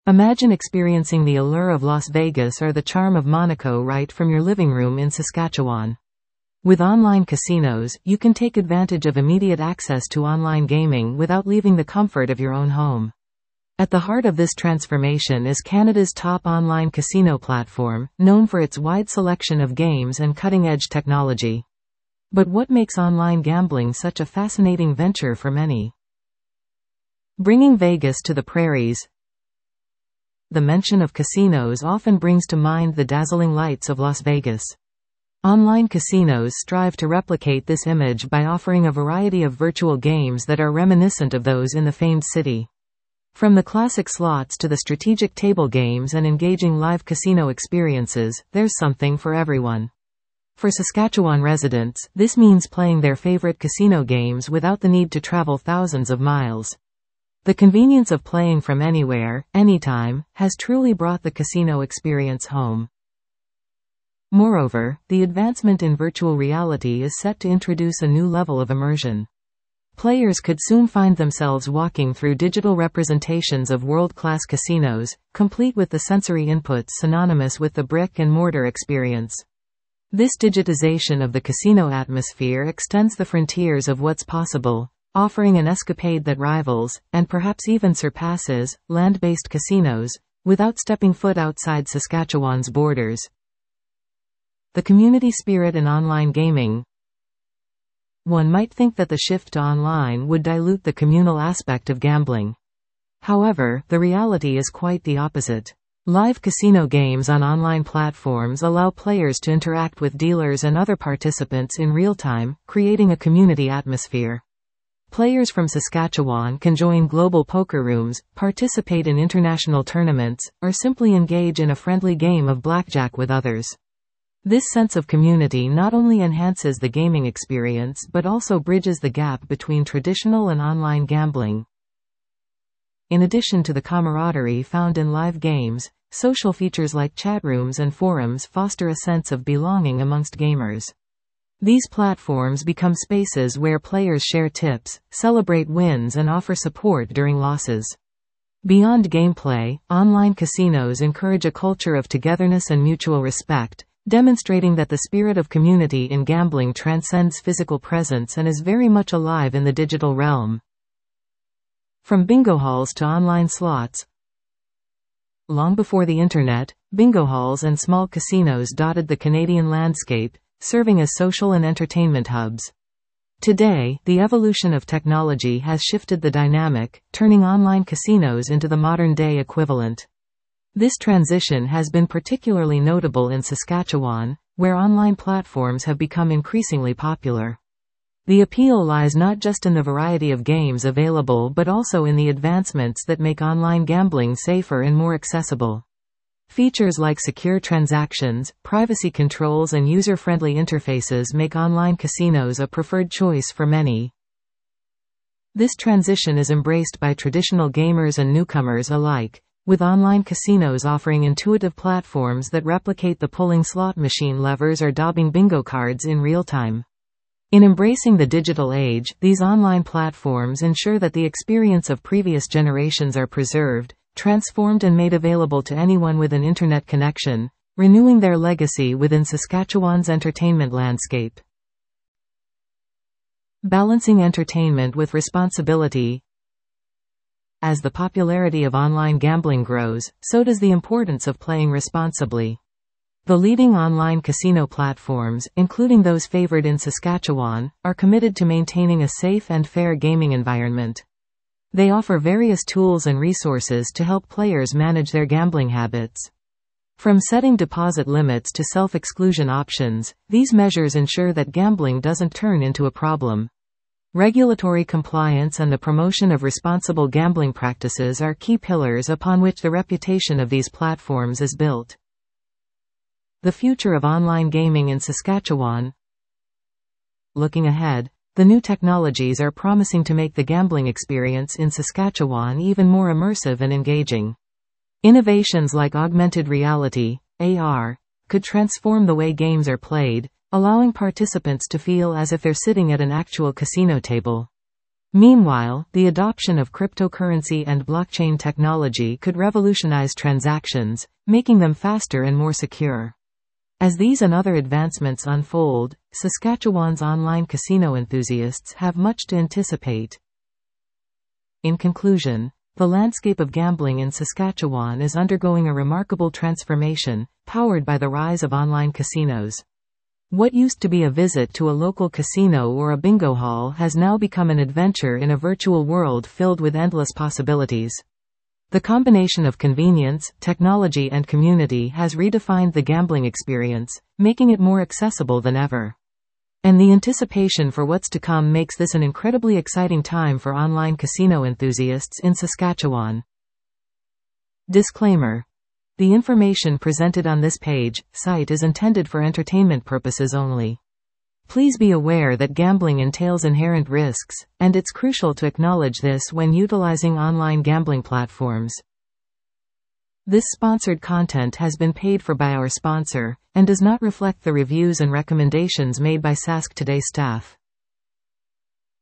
Imagine experiencing the allure of Las Vegas or the charm of Monaco right from your living room in Saskatchewan. With online casinos, you can take advantage of immediate access to online gaming without leaving the comfort of your own home. At the heart of this transformation is Canada's top online casino platform, known for its wide selection of games and cutting-edge technology. But what makes online gambling such a fascinating venture for many? Bringing Vegas to the prairies. The mention of casinos often brings to mind the dazzling lights of Las Vegas. Online casinos strive to replicate this image by offering a variety of virtual games that are reminiscent of those in the famed city. From the classic slots to the strategic table games and engaging live casino experiences, there's something for everyone. For Saskatchewan residents, this means playing their favorite casino games without the need to travel thousands of miles. The convenience of playing from anywhere, anytime, has truly brought the casino experience home. Moreover, the advancement in virtual reality is set to introduce a new level of immersion. Players could soon find themselves walking through digital representations of world-class casinos, complete with the sensory inputs synonymous with the brick-and-mortar experience. This digitization of the casino atmosphere extends the frontiers of what's possible, offering an escapade that rivals, and perhaps even surpasses, land-based casinos, without stepping foot outside Saskatchewan's borders. The community spirit in online gaming. One might think that the shift to online would dilute the communal aspect of gambling. However, the reality is quite the opposite. Live casino games on online platforms allow players to interact with dealers and other participants in real time, creating a community atmosphere. Players from Saskatchewan can join global poker rooms, participate in international tournaments, or simply engage in a friendly game of blackjack with others. This sense of community not only enhances the gaming experience but also bridges the gap between traditional and online gambling. In addition to the camaraderie found in live games, social features like chat rooms and forums foster a sense of belonging amongst gamers. These platforms become spaces where players share tips, celebrate wins, and offer support during losses. Beyond gameplay, online casinos encourage a culture of togetherness and mutual respect, demonstrating that the spirit of community in gambling transcends physical presence and is very much alive in the digital realm. From bingo halls to online slots. Long before the internet, bingo halls and small casinos dotted the Canadian landscape, serving as social and entertainment hubs. Today, the evolution of technology has shifted the dynamic, turning online casinos into the modern-day equivalent. This transition has been particularly notable in Saskatchewan, where online platforms have become increasingly popular. The appeal lies not just in the variety of games available but also in the advancements that make online gambling safer and more accessible. Features like secure transactions, privacy controls, and user-friendly interfaces make online casinos a preferred choice for many. This transition is embraced by traditional gamers and newcomers alike, with online casinos offering intuitive platforms that replicate the pulling slot machine levers or daubing bingo cards in real time. In embracing the digital age, these online platforms ensure that the experience of previous generations are preserved, transformed, and made available to anyone with an internet connection, renewing their legacy within Saskatchewan's entertainment landscape. Balancing entertainment with responsibility. As the popularity of online gambling grows, so does the importance of playing responsibly. The leading online casino platforms, including those favored in Saskatchewan, are committed to maintaining a safe and fair gaming environment. They offer various tools and resources to help players manage their gambling habits. From setting deposit limits to self-exclusion options, these measures ensure that gambling doesn't turn into a problem. Regulatory compliance and the promotion of responsible gambling practices are key pillars upon which the reputation of these platforms is built. The future of online gaming in Saskatchewan. Looking ahead, the new technologies are promising to make the gambling experience in Saskatchewan even more immersive and engaging. Innovations like augmented reality, AR, could transform the way games are played, allowing participants to feel as if they're sitting at an actual casino table. Meanwhile, the adoption of cryptocurrency and blockchain technology could revolutionize transactions, making them faster and more secure. As these and other advancements unfold, Saskatchewan's online casino enthusiasts have much to anticipate. In conclusion, the landscape of gambling in Saskatchewan is undergoing a remarkable transformation, powered by the rise of online casinos. What used to be a visit to a local casino or a bingo hall has now become an adventure in a virtual world filled with endless possibilities. The combination of convenience, technology and community has redefined the gambling experience, making it more accessible than ever. And the anticipation for what's to come makes this an incredibly exciting time for online casino enthusiasts in Saskatchewan. Disclaimer. The information presented on this site is intended for entertainment purposes only. Please be aware that gambling entails inherent risks, and it's crucial to acknowledge this when utilizing online gambling platforms. This sponsored content has been paid for by our sponsor, and does not reflect the reviews and recommendations made by Sask Today staff.